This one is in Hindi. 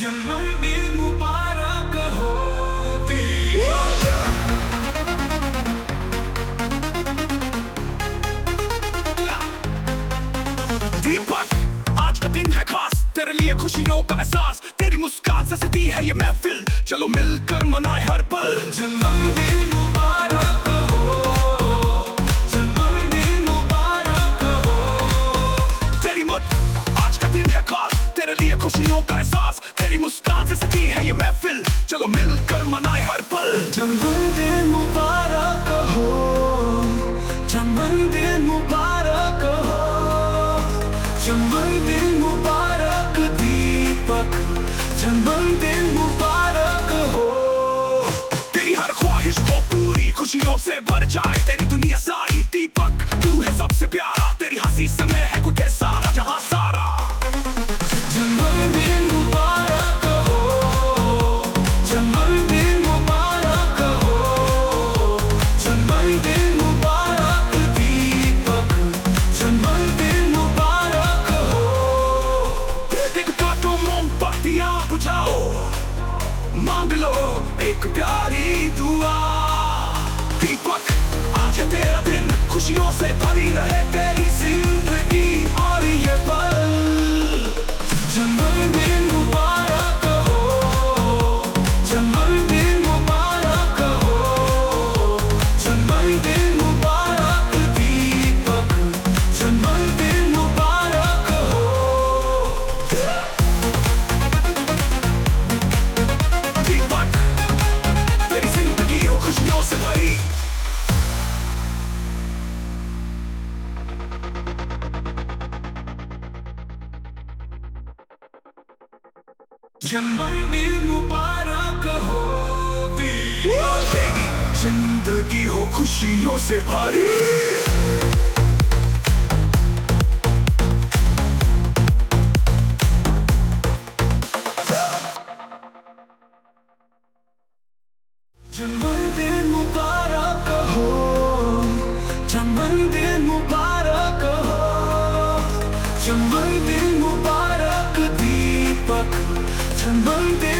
जन्मदिन मुबारक हो दीपक। आज का दिन है खास, तेरे लिए खुशियों का एहसास, तेरी मुस्कान से सजी है ये महफिल, चलो मिलकर मनाए हर पल। जन्मदिन मुबारक हो, जन्मदिन मुबारक हो तेरी मुझ। आज का दिन है खास, तेरे लिए खुशियों का एहसास, तेरी मुस्कान से सजी है ये महफिल, चलो मिलकर मनाए हर पल। जन्मदिन मुबारक हो, जन्मदिन मुबारक हो, जन्मदिन मुबारक दीपक, जन्मदिन मुबारक हो। तेरी हर ख्वाहिश को पूरी खुशियों से भर जाए, तेरी दुनिया सारी दीपक, तू है सबसे प्यारा, तेरी हंसी समय है कुछ सारा जहां सारा। जन्मदिन मुबारक हो, जन्मदिन मुबारक हो, जन्मदिन मुबारक दीपक, जन्मदिन मुबारक हो। एक काटो मोमबत्तियां बुझाओ, मांग लो एक प्यारी दुआ। दीपक आज है तेरा दिन, खुशियों से भरी रहे तेरी जिंदगी और ये पल। जन्मदिन मुबारक हो, जन्मदिन मुबारक हो, जन्मदिन मुबारक दीपक, जन्मदिन मुबारक हो। दीपक तेरी जिंदगी हो खुशियों से भरी। जन्मदिन मुबारक हो दीपक, तेरी जिंदगी हो खुशियों से भरी। जन्मदिन मुबारक हो, जन्मदिन मुबारक हो, जन्मदिन मुबारक दीपक, जन्मदिन